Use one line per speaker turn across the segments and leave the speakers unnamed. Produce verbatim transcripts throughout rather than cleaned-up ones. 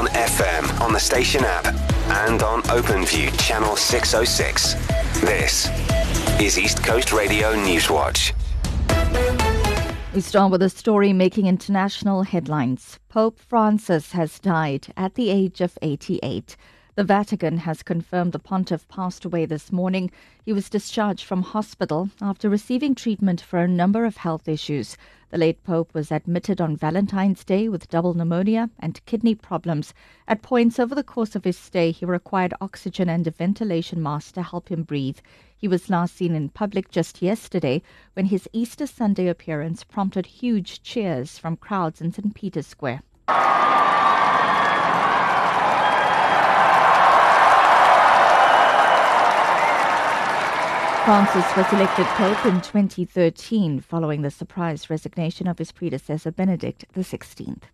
on F M, on the station app, and on OpenView channel six oh six. This is East Coast Radio Newswatch.
We start with a story making international headlines. Pope Francis has died at the age of eighty-eight. The Vatican has confirmed the pontiff passed away this morning. He was discharged from hospital after receiving treatment for a number of health issues. The late Pope was admitted on Valentine's Day with double pneumonia and kidney problems. At points over the course of his stay, he required oxygen and a ventilation mask to help him breathe. He was last seen in public just yesterday when his Easter Sunday appearance prompted huge cheers from crowds in Saint Peter's Square. Francis was elected Pope in twenty thirteen following the surprise resignation of his predecessor Benedict the sixteenth.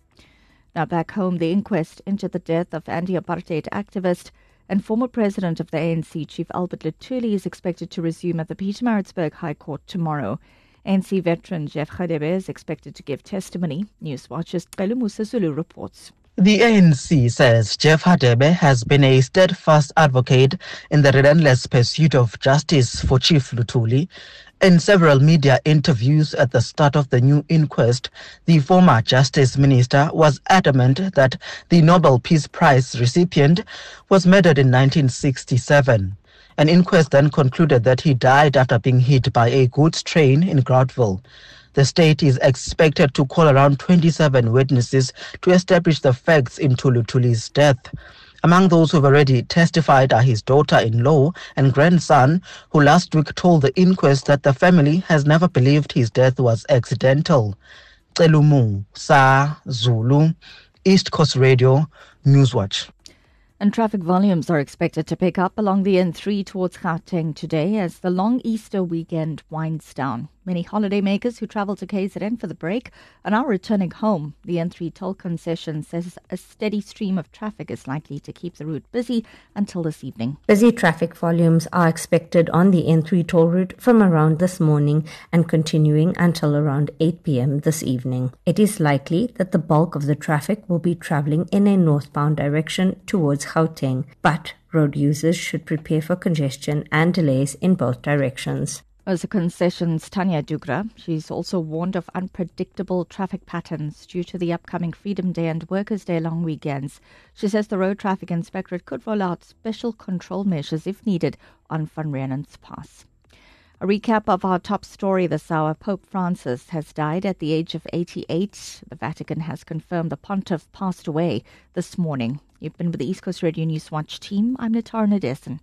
Now back home, the inquest into the death of anti-apartheid activist and former president of the A N C, Chief Albert Luthuli, is expected to resume at the Pietermaritzburg High Court tomorrow. A N C veteran Jeff Radebe is expected to give testimony. Newswatch's Celu Musa Zulu reports.
The A N C says Jeff Radebe has been a steadfast advocate in the relentless pursuit of justice for Chief Luthuli. In several media interviews at the start of the new inquest, the former Justice Minister was adamant that the Nobel Peace Prize recipient was murdered in nineteen sixty-seven. An inquest then concluded that he died after being hit by a goods train in Groutville. The state is expected to call around twenty-seven witnesses to establish the facts into Luthuli's death. Among those who have already testified are his daughter-in-law and grandson, who last week told the inquest that the family has never believed his death was accidental. Celu Musa Zulu, East Coast Radio, Newswatch.
And traffic volumes are expected to pick up along the N three towards Gauteng today as the long Easter weekend winds down. Many holidaymakers who travel to K Z N for the break are now returning home. The N three toll concession says a steady stream of traffic is likely to keep the route busy until this evening.
Busy traffic volumes are expected on the N three toll route from around this morning and continuing until around eight p.m. this evening. It is likely that the bulk of the traffic will be traveling in a northbound direction towards Gauteng, but road users should prepare for congestion and delays in both directions.
As a concession's Tanya Dugra, she's also warned of unpredictable traffic patterns due to the upcoming Freedom Day and Workers' Day long weekends. She says the Road Traffic Inspectorate could roll out special control measures if needed on Van Rynen's Pass. A recap of our top story this hour. Pope Francis has died at the age of eighty-eight. The Vatican has confirmed the pontiff passed away this morning. You've been with the East Coast Radio Newswatch team. I'm Natara Nadesan.